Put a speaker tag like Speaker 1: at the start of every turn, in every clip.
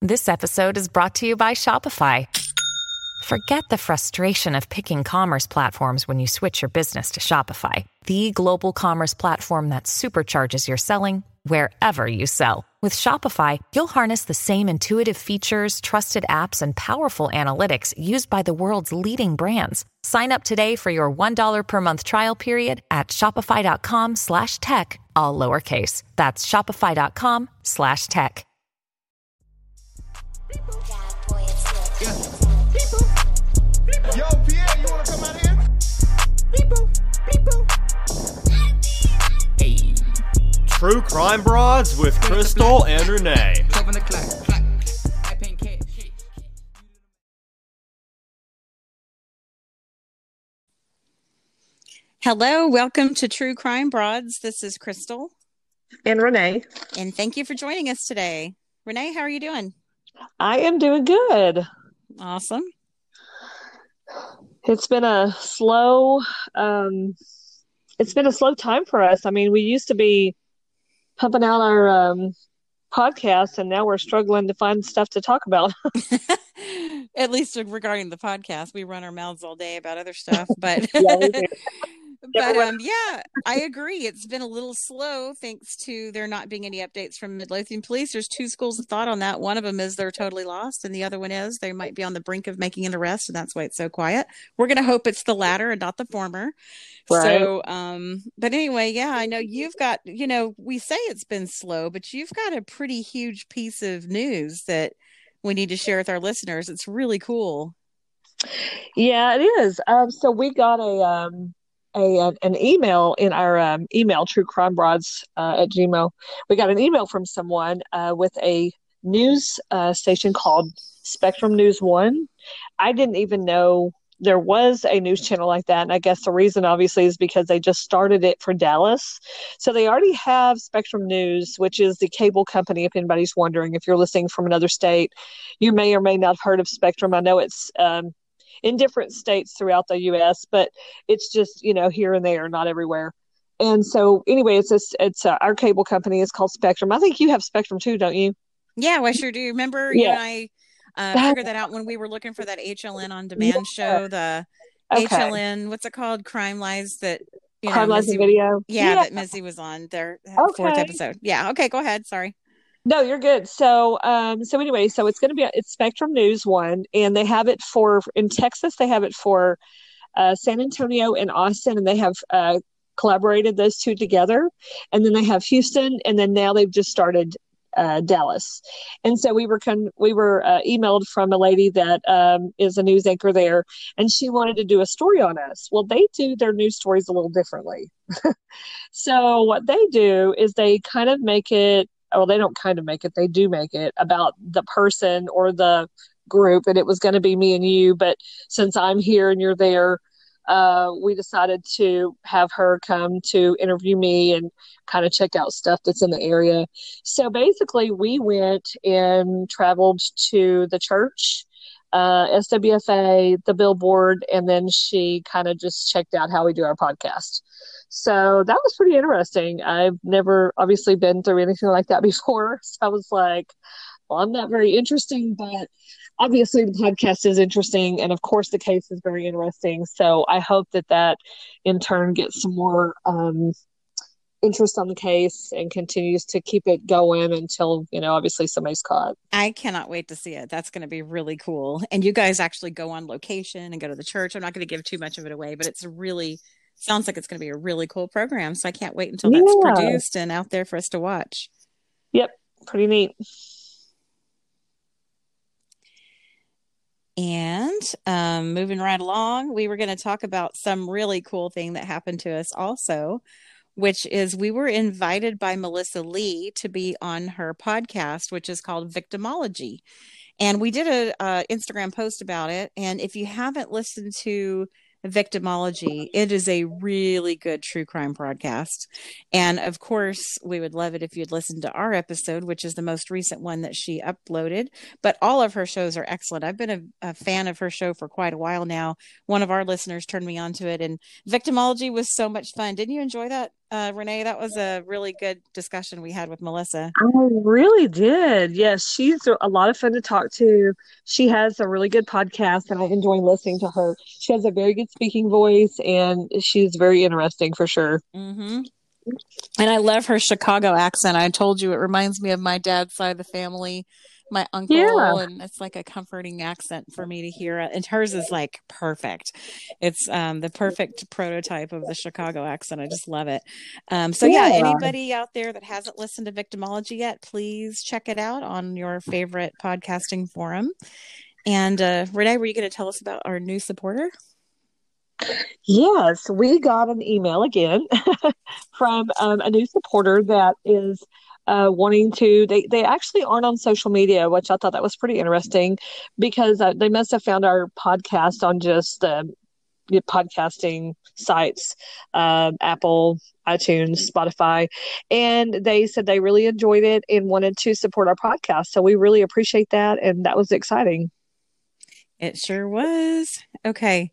Speaker 1: This episode is brought to you by Shopify. Forget the frustration of picking commerce platforms when you switch your business to Shopify, the global commerce platform that supercharges your selling wherever you sell. With Shopify, you'll harness the same intuitive features, trusted apps, and powerful analytics used by the world's leading brands. Sign up today for your $1 per month trial period at shopify.com/tech, all lowercase. That's shopify.com/tech.
Speaker 2: Yo, Pierre, you wanna come out here?
Speaker 3: Hey. True Crime Broads with Crystal and Renee.
Speaker 4: Hello, welcome to True Crime Broads. This is Crystal.
Speaker 5: And Renee.
Speaker 4: And thank you for joining us today. Renee, how are you doing?
Speaker 5: I am doing good.
Speaker 4: Awesome.
Speaker 5: It's been a slow time for us. I mean, we used to be pumping out our podcast, and now we're struggling to find stuff to talk about.
Speaker 4: At least regarding the podcast, we run our mouths all day about other stuff, but
Speaker 5: Yeah, we do.
Speaker 4: yeah, I agree. It's been a little slow thanks to there not being any updates from Midlothian Police. There's two schools of thought on that. One of them is they're totally lost, and the other one is they might be on the brink of making an arrest, and that's why it's so quiet. We're going to hope it's the latter and not the former.
Speaker 5: Right.
Speaker 4: So, but anyway, yeah, I know you've got, we say it's been slow, but you've got a pretty huge piece of news that we need to share with our listeners. It's really cool.
Speaker 5: Yeah, it is. So we got an email in our email, True Crime Broads at Gmail. We got an email from someone with a news station called Spectrum News One. I didn't even know there was a news channel like that. And I guess the reason obviously is because they just started it for Dallas. So they already have Spectrum News, which is the cable company. If anybody's wondering, if you're listening from another state, you may or may not have heard of Spectrum. I know it's in different states throughout the U.S., but it's just, here and there, not everywhere. And so anyway, it's our cable company is called Spectrum. I think you have Spectrum too, don't you?
Speaker 4: Yeah, I sure do. Remember you and I figured that out when we were looking for that HLN on demand show, the HLN, what's it called? Crime Lies that,
Speaker 5: Crime Lies and Video.
Speaker 4: Yeah, that Missy was on their fourth episode. Yeah. Okay. Go ahead. Sorry.
Speaker 5: No, you're good. So anyway, so it's going to it's Spectrum News One, and they have it in Texas. They have it for San Antonio and Austin, and they have collaborated those two together. And then they have Houston, and then now they've just started Dallas. And so we were emailed from a lady that is a news anchor there, and she wanted to do a story on us. Well, they do their news stories a little differently. So what they do is they kind of make it. Well, they don't kind of make it. They do make it about the person or the group. And it was going to be me and you. But since I'm here and you're there, we decided to have her come to interview me and kind of check out stuff that's in the area. So basically, we went and traveled to the church, SWFA, the billboard, and then she kind of just checked out how we do our podcast. So that was pretty interesting. I've never obviously been through anything like that before. So I was like, well, I'm not very interesting, but obviously the podcast is interesting. And of course the case is very interesting. So I hope that in turn gets some more interest on the case and continues to keep it going until, obviously somebody's caught.
Speaker 4: I cannot wait to see it. That's going to be really cool. And you guys actually go on location and go to the church. I'm not going to give too much of it away, but sounds like it's going to be a really cool program. So I can't wait until that's produced and out there for us to watch.
Speaker 5: Yep. Pretty neat.
Speaker 4: And moving right along, we were going to talk about some really cool thing that happened to us also, which is we were invited by Melissa Lee to be on her podcast, which is called Victimology. And we did a Instagram post about it. And if you haven't listened to Victimology, it is a really good true crime podcast. And of course, we would love it if you'd listen to our episode, which is the most recent one that she uploaded. But all of her shows are excellent. I've been a fan of her show for quite a while now. One of our listeners turned me on to it, and Victimology was so much fun. Didn't you enjoy that Renee. That was a really good discussion we had with Melissa.
Speaker 5: I really did. Yes, she's a lot of fun to talk to. She has a really good podcast, and I enjoy listening to her. She has a very good speaking voice, and she's very interesting for sure.
Speaker 4: Mm-hmm. And I love her Chicago accent. I told you it reminds me of my dad's side of the family, my uncle,
Speaker 5: Yeah.
Speaker 4: and it's like a comforting accent for me to hear. And hers is like perfect. It's the perfect prototype of the Chicago accent. I just love it. So yeah, anybody out there that hasn't listened to Victimology yet, please check it out on your favorite podcasting forum. And Renee, were you going to tell us about our new supporter?
Speaker 5: Yes, we got an email again from a new supporter that is wanting to. They actually aren't on social media, which I thought that was pretty interesting because they must have found our podcast on just podcasting sites, Apple, iTunes, Spotify, and they said they really enjoyed it and wanted to support our podcast. So we really appreciate that, and that was exciting.
Speaker 4: It sure was. Okay.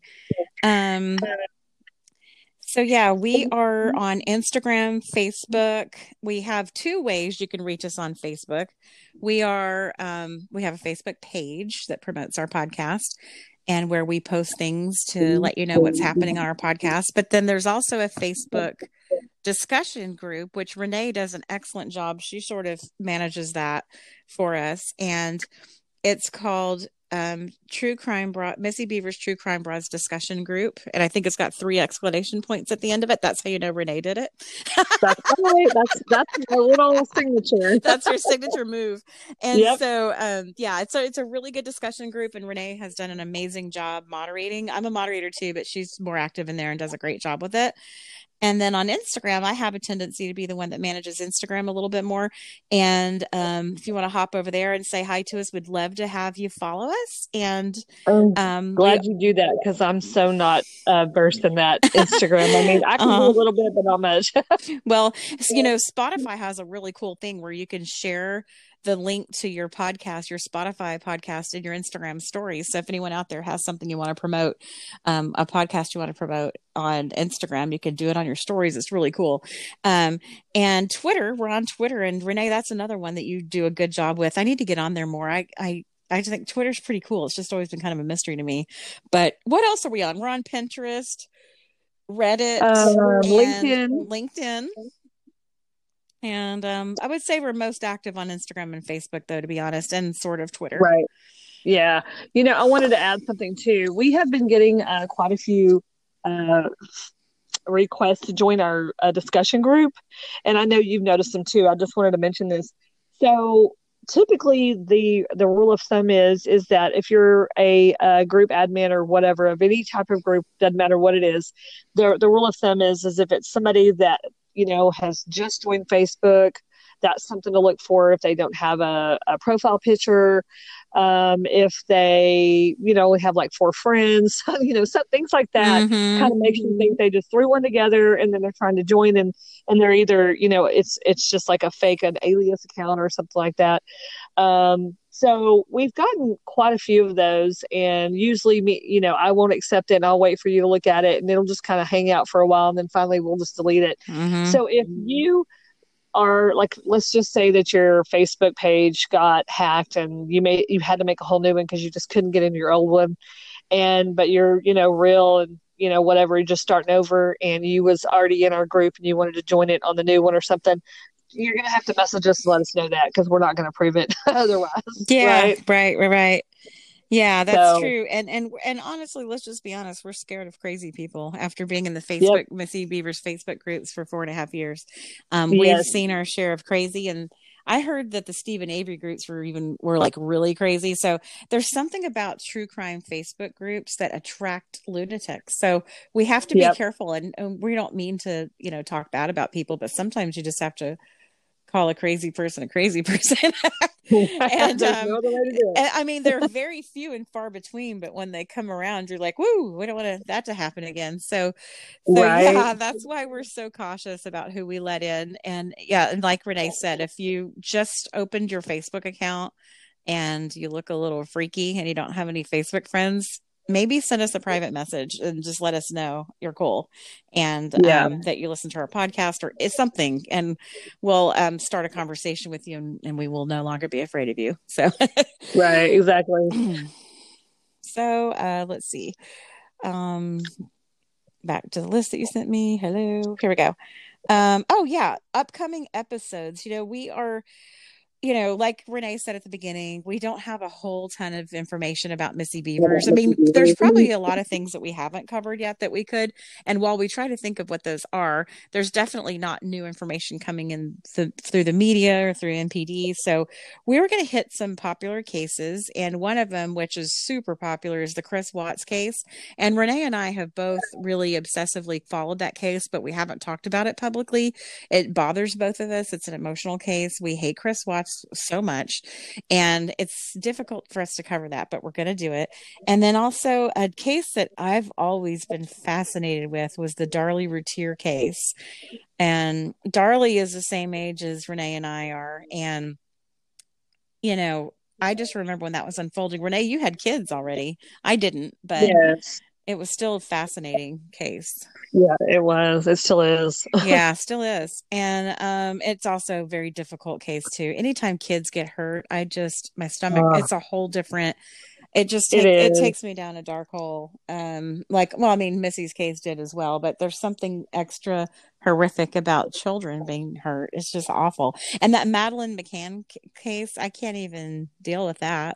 Speaker 4: So yeah, we are on Instagram, Facebook. We have two ways you can reach us on Facebook. We have a Facebook page that promotes our podcast and where we post things to let you know what's happening on our podcast. But then there's also a Facebook discussion group, which Renee does an excellent job. She sort of manages that for us. And it's called True Crime Missy Beaver's True Crime Bras discussion group, and I think it's got 3 exclamation points at the end of it. That's how you know Renee did it.
Speaker 5: That's right. That's my little signature.
Speaker 4: That's her signature move. And so it's a really good discussion group, and Renee has done an amazing job moderating. I'm a moderator too, but she's more active in there and does a great job with it. And then on Instagram, I have a tendency to be the one that manages Instagram a little bit more. And if you want to hop over there and say hi to us, we'd love to have you follow us. And
Speaker 5: glad you do that because I'm so not versed in that Instagram. I mean, I can do a little bit, but not much.
Speaker 4: Well, Spotify has a really cool thing where you can share the link to your podcast, your Spotify podcast, in your Instagram stories. So if anyone out there has something you want to promote, a podcast you want to promote on Instagram, you can do it on your stories. It's really cool. And Twitter, we're on Twitter. And Renee, that's another one that you do a good job with. I need to get on there more. I just think Twitter's pretty cool. It's just always been kind of a mystery to me. But what else are we on? We're on Pinterest, Reddit, LinkedIn. And I would say we're most active on Instagram and Facebook, though, to be honest, and sort of Twitter.
Speaker 5: Right. Yeah. I wanted to add something, too. We have been getting quite a few requests to join our discussion group. And I know you've noticed them, too. I just wanted to mention this. So typically, the rule of thumb is that if you're a group admin or whatever of any type of group, doesn't matter what it is, the rule of thumb is if it's somebody that has just joined Facebook, that's something to look for if they don't have a profile picture. If they, only have like 4 friends, some things like that kind of makes you think they just threw one together and then they're trying to join and they're either, it's just like a fake, an alias account or something like that. So we've gotten quite a few of those, and usually I won't accept it and I'll wait for you to look at it and it'll just kind of hang out for a while and then finally we'll just delete it. So if you are like, let's just say that your Facebook page got hacked and you had to make a whole new one because you just couldn't get into your old one, but you're, real and, whatever, you're just starting over and you was already in our group and you wanted to join it on the new one or something, you're going to have to message us to let us know that because we're not going to prove it otherwise.
Speaker 4: Yeah, right. Yeah, that's true. And honestly, let's just be honest. We're scared of crazy people after being in the Facebook, Missy Beaver's Facebook groups for 4.5 years. We've seen our share of crazy, and I heard that the Stephen Avery groups were like really crazy. So there's something about true crime Facebook groups that attract lunatics. So we have to be careful, and we don't mean to, talk bad about people, but sometimes you just have to call a crazy person. And I mean, they're very few and far between, but when they come around, you're like, woo, we don't want that to happen again. So yeah, that's why we're so cautious about who we let in. And and like Renee said, if you just opened your Facebook account and you look a little freaky and you don't have any Facebook friends, maybe send us a private message and just let us know you're cool and that you listen to our podcast or it's something, and we'll start a conversation with you, and we will no longer be afraid of you. So
Speaker 5: Right, exactly.
Speaker 4: So let's see. Back to the list that you sent me. Hello. Here we go. Oh yeah, upcoming episodes. We are, like Renee said at the beginning, we don't have a whole ton of information about Missy Beavers. I mean, there's probably a lot of things that we haven't covered yet that we could. And while we try to think of what those are, there's definitely not new information coming in through the media or through MPD. So we were going to hit some popular cases. And one of them, which is super popular, is the Chris Watts case. And Renee and I have both really obsessively followed that case, but we haven't talked about it publicly. It bothers both of us. It's an emotional case. We hate Chris Watts so much, and it's difficult for us to cover that, but we're going to do it. And then also a case that I've always been fascinated with was the Darlie Routier case. And Darlie is the same age as Renee and I are, and I just remember when that was unfolding. Renee, you had kids already. I didn't, but
Speaker 5: yes,
Speaker 4: it was still a fascinating case.
Speaker 5: Yeah, it was. It still is.
Speaker 4: Yeah, still is. And it's also a very difficult case too. Anytime kids get hurt, my stomach, it's a whole different, it takes me down a dark hole. Missy's case did as well, but there's something extra horrific about children being hurt. It's just awful. And that Madeleine McCann case, I can't even deal with that.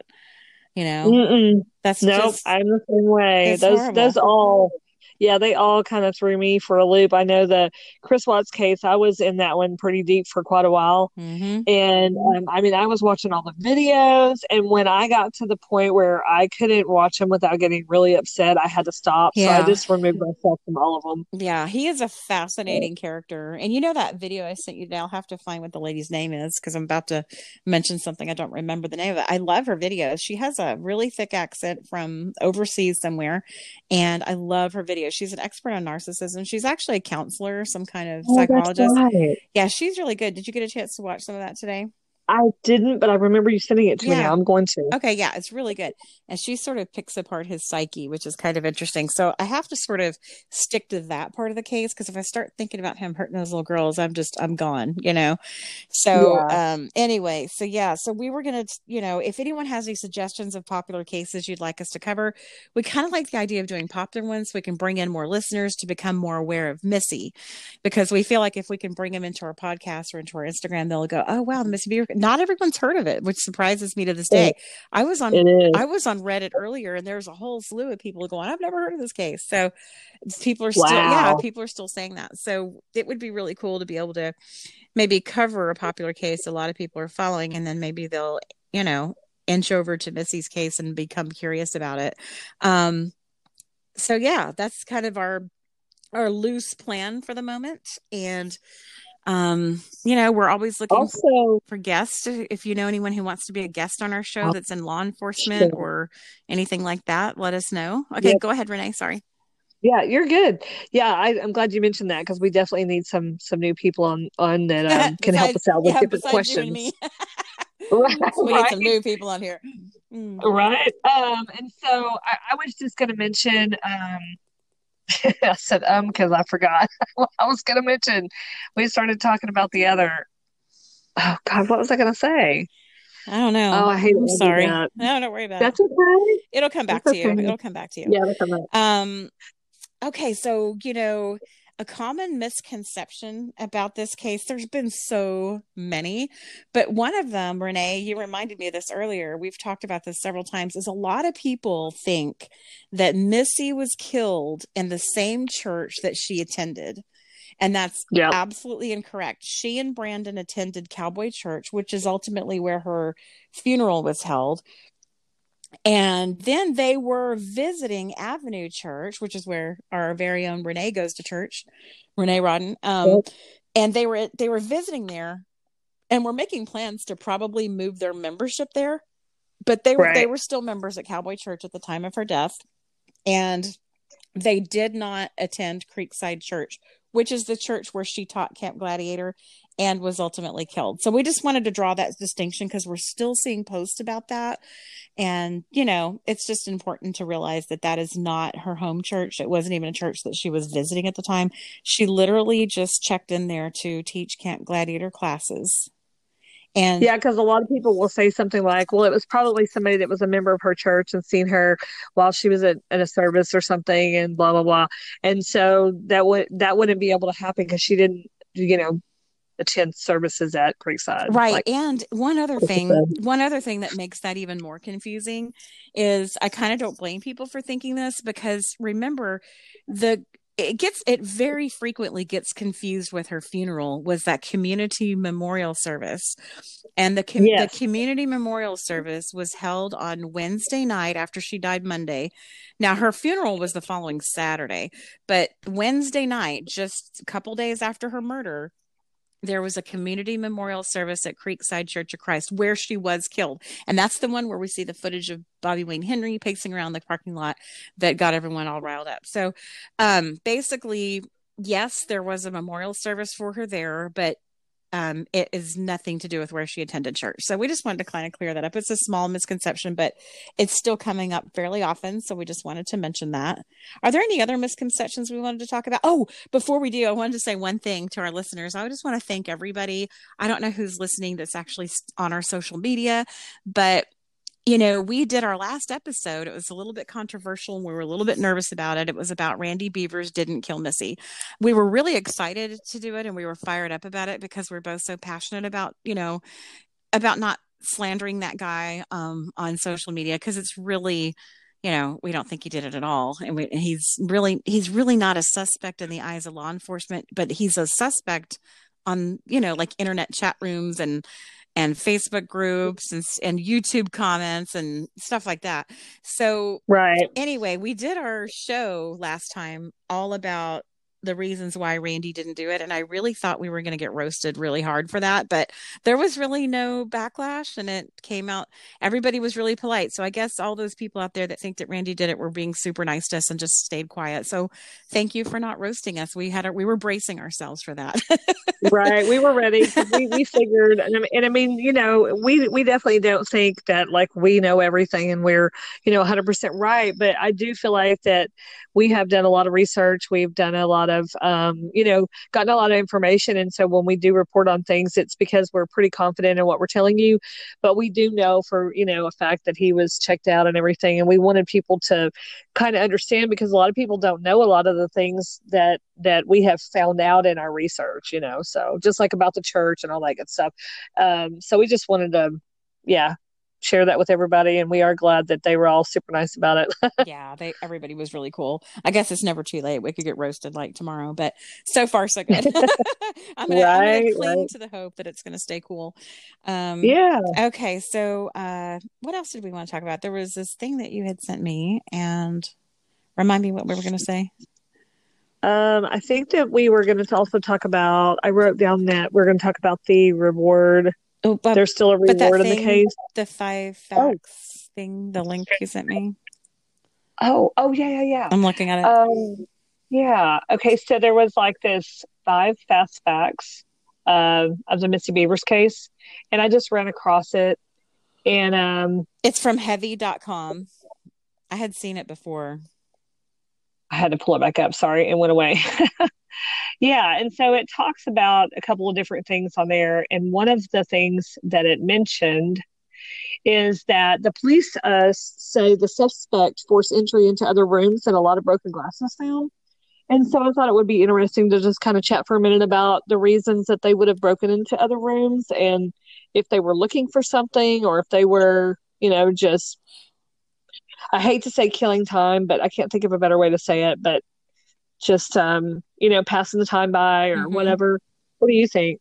Speaker 4: That's
Speaker 5: nope. I'm the same way. Those all. Yeah, they all kind of threw me for a loop. I know the Chris Watts case, I was in that one pretty deep for quite a while.
Speaker 4: Mm-hmm.
Speaker 5: And I was watching all the videos. And when I got to the point where I couldn't watch them without getting really upset, I had to stop.
Speaker 4: Yeah.
Speaker 5: So I just removed myself from all of them.
Speaker 4: Yeah, he is a fascinating character. And that video I sent you today, I'll have to find what the lady's name is because I'm about to mention something. I don't remember the name of it. I love her videos. She has a really thick accent from overseas somewhere. And I love her videos. She's an expert on narcissism. She's actually a counselor, some kind of psychologist.
Speaker 5: That's right.
Speaker 4: Yeah, she's really good. Did you get a chance to watch some of that today?
Speaker 5: I didn't, but I remember you sending it to me. I'm going to.
Speaker 4: Okay, yeah, it's really good. And she sort of picks apart his psyche, which is kind of interesting. So I have to sort of stick to that part of the case because if I start thinking about him hurting those little girls, I'm gone, So anyway, so we were going to, if anyone has any suggestions of popular cases you'd like us to cover, we kind of like the idea of doing popular ones so we can bring in more listeners to become more aware of Missy, because we feel like if we can bring them into our podcast or into our Instagram, they'll go, oh, wow, the Missy Beaver. Not everyone's heard of it, which surprises me to this day. I was on Reddit earlier, and there's a whole slew of people going, I've never heard of this case. So people are still saying that. So it would be really cool to be able to maybe cover a popular case a lot of people are following, and then maybe they'll, inch over to Missy's case and become curious about it. So yeah, that's kind of our loose plan for the moment. And we're always looking for guests. If you know anyone who wants to be a guest on our show that's in law enforcement or anything like that, let us know. Okay, Go ahead, Renee. Sorry.
Speaker 5: Yeah, you're good. Yeah, I'm glad you mentioned that because we definitely need some new people on that can help us out with different questions.
Speaker 4: You and me. We need some new people on here.
Speaker 5: Right. And so I was just going to mention. I said because I forgot what I was going to mention. We started talking about the other. Oh God, what was I going to say?
Speaker 4: I don't know.
Speaker 5: Oh, I hate it.
Speaker 4: I'm sorry.
Speaker 5: No,
Speaker 4: don't worry about
Speaker 5: it. That's
Speaker 4: it.
Speaker 5: Okay.
Speaker 4: It'll come back to you. It'll come back to you.
Speaker 5: Yeah, it'll come back.
Speaker 4: Okay, so a common misconception about this case, there's been so many, but one of them, Renee, you reminded me of this earlier. We've talked about this several times, is a lot of people think that Missy was killed in the same church that she attended. And that's absolutely incorrect. She and Brandon attended Cowboy Church, which is ultimately where her funeral was held. And then they were visiting Avenue Church, which is where our very own Renee goes to church, Renee Rodden. And they were visiting there and were making plans to probably move their membership there. But they were still members at Cowboy Church at the time of her death. And they did not attend Creekside Church, which is the church where she taught Camp Gladiator. and was ultimately killed. So we just wanted to draw that distinction because we're still seeing posts about that. And, it's just important to realize that that is not her home church. It wasn't even a church that she was visiting at the time. She literally just checked in there to teach Camp Gladiator classes. And
Speaker 5: yeah, because a lot of people will say something like, well, it was probably somebody that was a member of her church and seen her while she was at a service or something and blah, blah, blah. And so that wouldn't be able to happen because she didn't, attend services at Creekside.
Speaker 4: Right. And one other thing that makes that even more confusing is I kind of don't blame people for thinking this, because remember, it very frequently gets confused with her funeral was that community memorial service. And the community memorial service was held on Wednesday night after she died Monday. Now, her funeral was the following Saturday, but Wednesday night, just a couple days after her murder, there was a community memorial service at Creekside Church of Christ where she was killed. And that's the one where we see the footage of Bobby Wayne Henry pacing around the parking lot that got everyone all riled up. So basically, yes, there was a memorial service for her there, but it is nothing to do with where she attended church. So we just wanted to kind of clear that up. It's a small misconception, but it's still coming up fairly often. So we just wanted to mention that. Are there any other misconceptions we wanted to talk about? Oh, before we do, I wanted to say one thing to our listeners. I just want to thank everybody. I don't know who's listening that's actually on our social media, but we did our last episode. It was a little bit controversial and we were a little bit nervous about it. It was about Randy Beavers didn't kill Missy. We were really excited to do it and we were fired up about it because we're both so passionate about, about not slandering that guy on social media, because it's really, we don't think he did it at all. And he's really not a suspect in the eyes of law enforcement, but he's a suspect on, like internet chat rooms and Facebook groups and YouTube comments and stuff like that. So
Speaker 5: right.
Speaker 4: Anyway, we did our show last time all about the reasons why Randy didn't do it. And I really thought we were going to get roasted really hard for that, but there was really no backlash and it came out. Everybody was really polite. So I guess all those people out there that think that Randy did it were being super nice to us and just stayed quiet. So thank you for not roasting us. We were bracing ourselves for that.
Speaker 5: Right. We were ready. We figured, and I mean, we definitely don't think that like we know everything and we're, 100% right. But I do feel like that we have done a lot of research. We've done a lot of, gotten a lot of information. And so when we do report on things, it's because we're pretty confident in what we're telling you. But we do know for, a fact that he was checked out and everything. And we wanted people to kind of understand, because a lot of people don't know a lot of the things that we have found out in our research, so just like about the church and all that good stuff. So we just wanted to, share that with everybody. And we are glad that they were all super nice about it.
Speaker 4: Yeah, everybody was really cool. I guess it's never too late. We could get roasted like tomorrow, but so far so good. I'm gonna cling to the hope that it's going to stay cool.
Speaker 5: Yeah.
Speaker 4: Okay. So what else did we want to talk about? There was this thing that you had sent me, and remind me what we were going to say.
Speaker 5: I think that we were going to also talk about, I wrote down that we're going to talk about the reward.
Speaker 4: Oh, but
Speaker 5: there's still a reward in the case.
Speaker 4: The 5 facts thing, the link you sent me.
Speaker 5: Oh, yeah.
Speaker 4: I'm looking at it.
Speaker 5: Yeah. Okay. So there was like this 5 fast facts of the Missy Beavers case, and I just ran across it, and
Speaker 4: it's from heavy.com. I had seen it before.
Speaker 5: I had to pull it back up. Sorry, it went away. Yeah. And so it talks about a couple of different things on there. And one of the things that it mentioned is that the police say the suspect forced entry into other rooms and a lot of broken glass was found. And so I thought it would be interesting to just kind of chat for a minute about the reasons that they would have broken into other rooms, and if they were looking for something or if they were, just, I hate to say killing time, but I can't think of a better way to say it, but just, passing the time by or whatever. What do you think?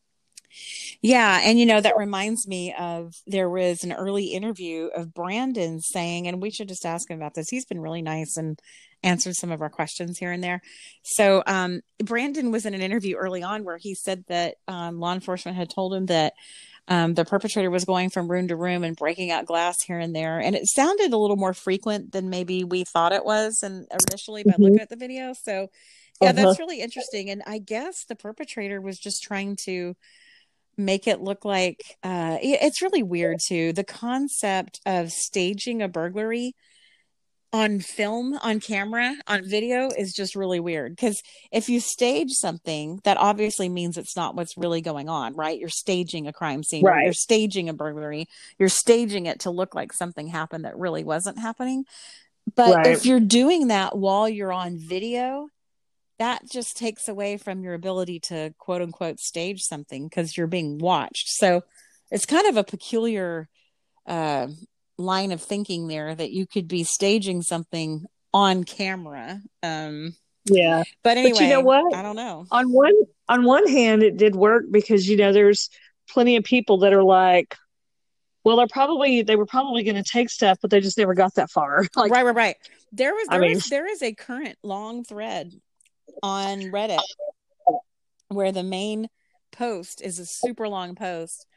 Speaker 4: Yeah. And, that reminds me of, there was an early interview of Brandon saying, and we should just ask him about this. He's been really nice and answered some of our questions here and there. So Brandon was in an interview early on where he said that law enforcement had told him that The perpetrator was going from room to room and breaking out glass here and there. And it sounded a little more frequent than maybe we thought it was and initially by looking at the video. So, yeah, that's really interesting. And I guess the perpetrator was just trying to make it look like it's really weird, too. The concept of staging a burglary on film, on camera, on video is just really weird, because if you stage something, that obviously means it's not what's really going on, right? You're staging a crime scene, right? You're staging a burglary, you're staging it to look like something happened that really wasn't happening. But if you're doing that while you're on video, that just takes away from your ability to quote unquote stage something, because you're being watched. So it's kind of a peculiar line of thinking there, that you could be staging something on camera.
Speaker 5: Yeah.
Speaker 4: But anyway,
Speaker 5: but you know what?
Speaker 4: I don't know.
Speaker 5: On one hand, it did work, because, there's plenty of people that are like, well, they were probably going to take stuff, but they just never got that far. Like,
Speaker 4: right. There is a current long thread on Reddit where the main post is a super long post,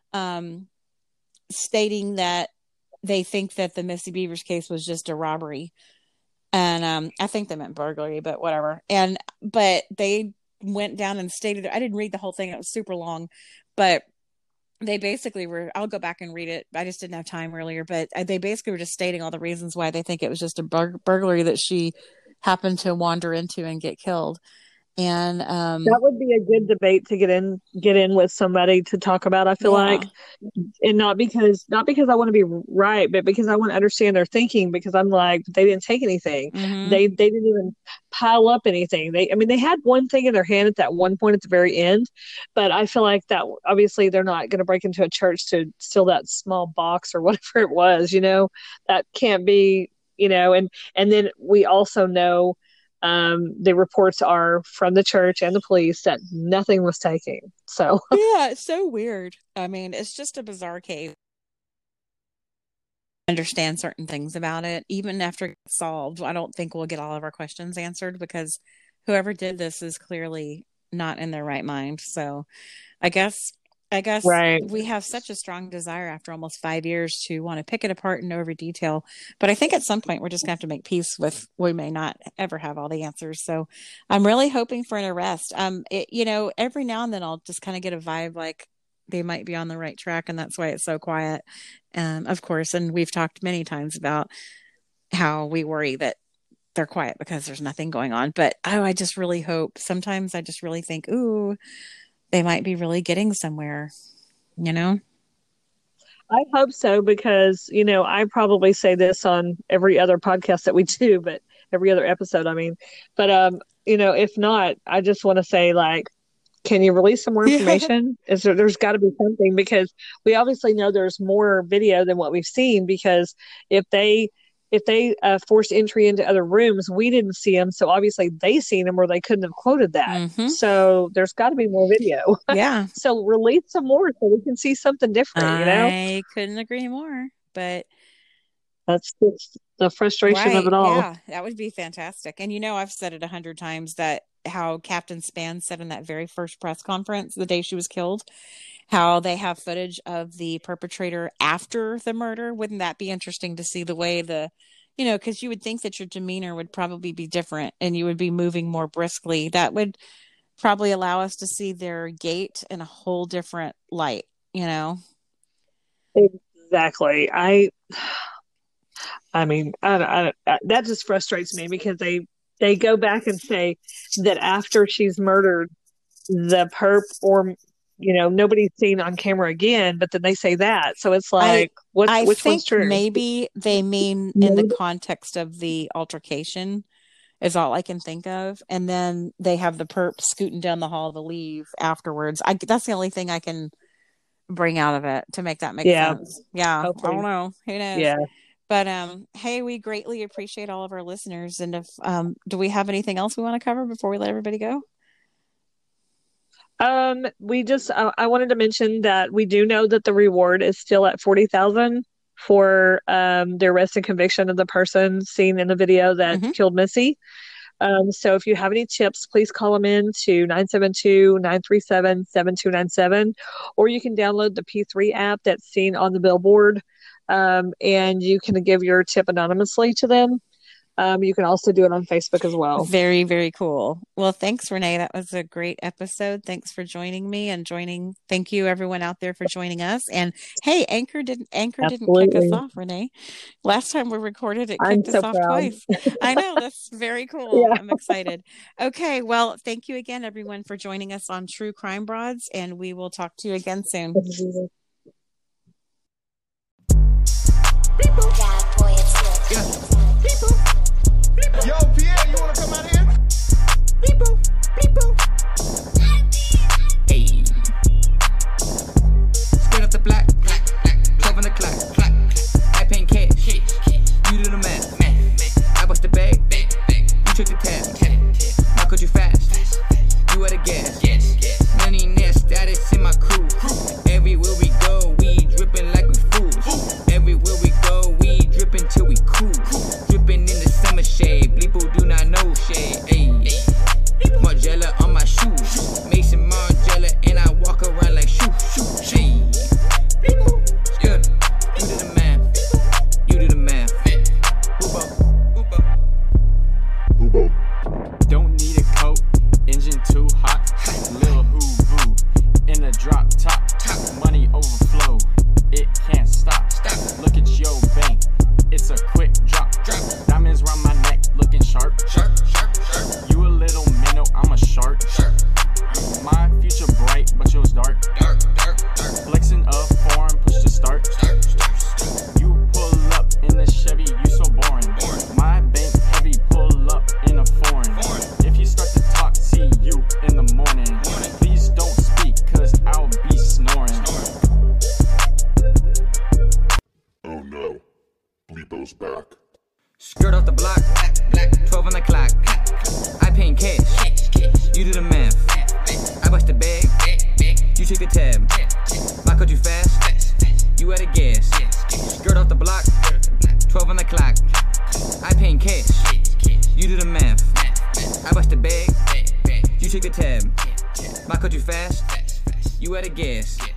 Speaker 4: stating that they think that the Missy Beavers case was just a robbery. And I think they meant burglary, but whatever. But they went down and stated, I didn't read the whole thing, it was super long, but they basically were, I'll go back and read it, I just didn't have time earlier, but they basically were just stating all the reasons why they think it was just a burglary that she happened to wander into and get killed. And
Speaker 5: that would be a good debate to get in with somebody to talk about, I feel like. And not because I want to be right, but because I want to understand their thinking, because I'm like, they didn't take anything. They didn't even pile up anything. They had one thing in their hand at that one point at the very end, but I feel like that obviously they're not going to break into a church to steal that small box or whatever it was, that can't be, and then we also know the reports are from the church and the police that nothing was taken. So
Speaker 4: yeah, it's so weird. It's just a bizarre case. Understand certain things about it, even after it's solved. I don't think we'll get all of our questions answered, because whoever did this is clearly not in their right mind. So I guess we have such a strong desire after almost 5 years to want to pick it apart and know every detail. But I think at some point we're just going to have to make peace with, we may not ever have all the answers. So I'm really hoping for an arrest. Every now and then I'll just kind of get a vibe like they might be on the right track, and that's why it's so quiet. Of course, and we've talked many times about how we worry that they're quiet because there's nothing going on. But I just really hope. Sometimes I just really think, ooh, they might be really getting somewhere, I
Speaker 5: hope so, because, I probably say this on every other podcast that we do, but every other episode, but, if not, I just want to say, like, can you release some more information? There's got to be something, because we obviously know there's more video than what we've seen, because if they forced entry into other rooms, we didn't see them. So obviously they seen them, or they couldn't have quoted that. So there's got to be more video.
Speaker 4: Yeah.
Speaker 5: So release some more so we can see something different,
Speaker 4: I couldn't agree more, but
Speaker 5: that's just the frustration of it all.
Speaker 4: Yeah, that would be fantastic. And I've said it 100 times that how Captain Span said in that very first press conference the day she was killed, how they have footage of the perpetrator after the murder. Wouldn't that be interesting to see the way because you would think that your demeanor would probably be different and you would be moving more briskly. That would probably allow us to see their gait in a whole different light,
Speaker 5: Exactly. That just frustrates me, because they go back and say that after she's murdered, the perp or nobody's seen on camera again, but then they say that. So it's like, which one's true?
Speaker 4: Maybe they mean in the context of the altercation is all I can think of. And then they have the perp scooting down the hall to leave afterwards. That's the only thing I can bring out of it to make that make sense. Yeah. Hopefully. I don't know. Who knows? Yeah. But hey, we greatly appreciate all of our listeners. And if do we have anything else we want to cover before we let everybody go?
Speaker 5: We just, I wanted to mention that we do know that the reward is still at $40,000 for the arrest and conviction of the person seen in the video that killed Missy. So if you have any tips, please call them in to 972-937-7297, or you can download the P3 app that's seen on the billboard, and you can give your tip anonymously to them. You can also do it on Facebook as well.
Speaker 4: Very, very cool. Well, thanks, Renee. That was a great episode. Thanks for joining me and thank you everyone out there for joining us. And hey, Anchor didn't kick us off, Renee. Last time we recorded, it kicked us off twice. I know, that's very cool. Yeah. I'm excited. Okay, well, thank you again, everyone, for joining us on True Crime Broads, and we will talk to you again soon.
Speaker 2: Yo, Pierre, you wanna come out here? Beep-boop, beep-boop.
Speaker 6: Hey. Straight up the block, 12 on the clock, I paying cash, you do the math, I bust the bag, you took the tab, how could you fast, you at a gas, millionaire status in my crew, everywhere we go, we dripping like we fools, everywhere we go, we dripping till we cool, dripping in the summer shade, people do not know shade, ayy. Margiela on my shoes, Mason Margiela, and I walk around like shoo, hey. Yeah, you do the math, you do the math.
Speaker 7: Hubo. Don't need a coat, engine too hot. Lil Hoo-Boo in a drop top, money overflow, it can't stop. Look at your bank, it's a quick drop. Diamonds round my neck, looking sharp. You a little minnow, I'm a shark. My future bright, but yours dark. Flexing up foreign, push to start. You pull up in the Chevy, you so boring. My bank heavy, pull up in a foreign. If you start to talk, see you in the morning. Please don't speak, cause I'll be snoring.
Speaker 8: Oh no, Bleepo's back.
Speaker 6: Skirt off the block, 12 on the clock, I paying cash, you do the math, I bust the bag, you take the tab, why could you fast, you at a gas, skirt off the block, 12 on the clock, I paying cash, you do the math, I bust the bag, you take the tab, why could you fast, you at a gas.